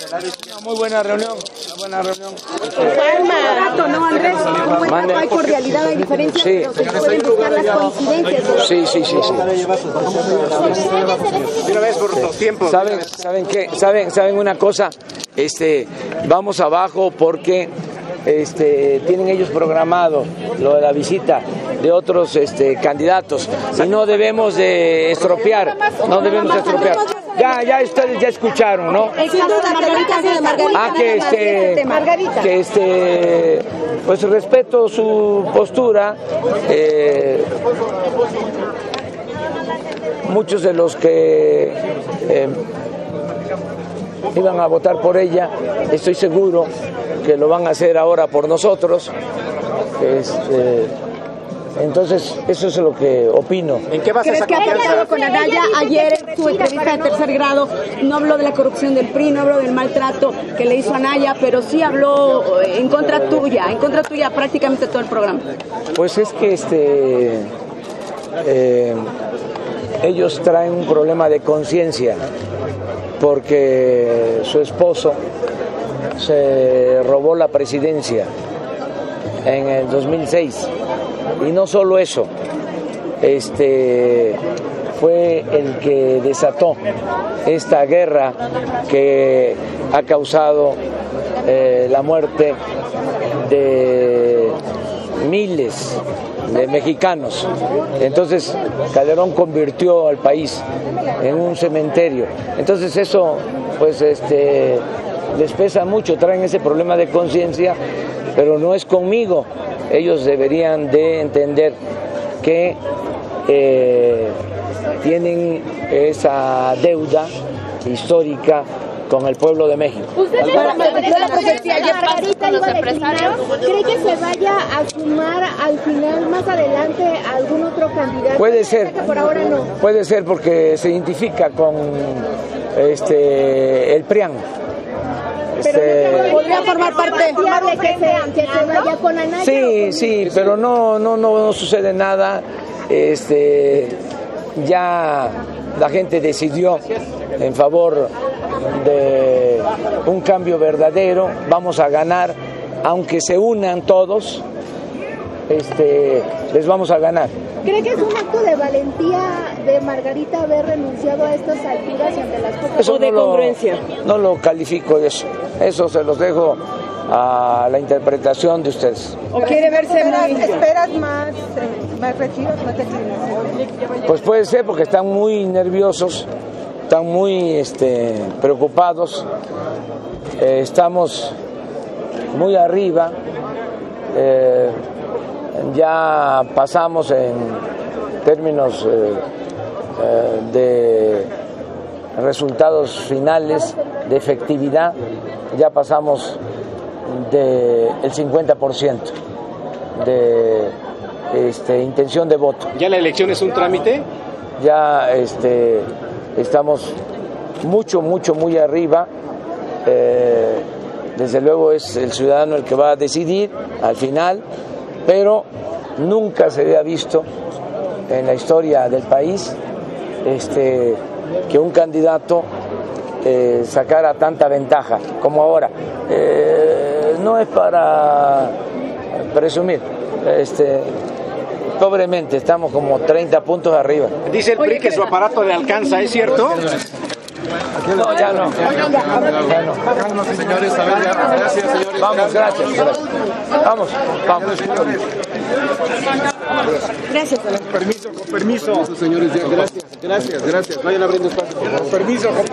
Una muy buena reunión, ¿No, Andrés? Mande. ¿Hay cordialidad, hay diferencia? Sí. Se pueden buscar las coincidencias. Sí. De una vez por los tiempos. ¿Saben qué? ¿Saben una cosa? Vamos abajo porque tienen ellos programado lo de la visita de otros candidatos y no debemos de estropear, Ya ustedes ya escucharon, ¿no? Pues respeto su postura. Muchos de los que iban a votar por ella, estoy seguro que lo van a hacer ahora por nosotros. Entonces, eso es lo que opino. ¿En qué basa esa ¿Crees que ha confianza? hablado con Anaya ayer en su entrevista de tercer grado? No habló de la corrupción del PRI, no habló del maltrato que le hizo Anaya, pero sí habló en contra tuya prácticamente todo el programa. Pues es que ellos traen un problema de conciencia porque su esposo se robó la presidencia en el 2006 y no solo eso, fue el que desató esta guerra que ha causado la muerte de miles de mexicanos. Entonces Calderón convirtió al país en un cementerio. Entonces eso pues les pesa mucho, traen ese problema de conciencia, pero no es conmigo. Ellos deberían de entender que tienen esa deuda histórica con el pueblo de México. ¿Usted cree que se vaya a sumar al final, más adelante, a algún otro candidato? Puede ser, por ahora no. Puede ser porque se identifica con el PRIAN. ¿Podría formar parte de que se vaya con Anaya? Sí, pero no sucede nada. Ya la gente decidió en favor de un cambio verdadero. Vamos a ganar, aunque se unan todos, les vamos a ganar. ¿Cree que es un acto de valentía de Margarita haber renunciado a estas alturas ante las pocas? Eso no lo califico eso se los dejo a la interpretación de ustedes. ¿O quiere verse ¿Esperas más retiros? Pues puede ser porque están muy nerviosos, están muy preocupados, estamos muy arriba, ya pasamos en términos de resultados finales, de efectividad, ya pasamos del 50% de intención de voto. ¿Ya la elección es un trámite? Ya estamos muy arriba. Desde luego es el ciudadano el que va a decidir al final, pero nunca se había visto en la historia del país que un candidato sacara tanta ventaja como ahora. No es para presumir, pobremente estamos como 30 puntos arriba. Dice el PRI que su aparato le alcanza, ¿es cierto? No, ya no. Señores, a ver, gracias, señores. Vamos, gracias. Vamos. Gracias. Con permiso, señores, gracias. Vayan abriendo espacio. Con permiso.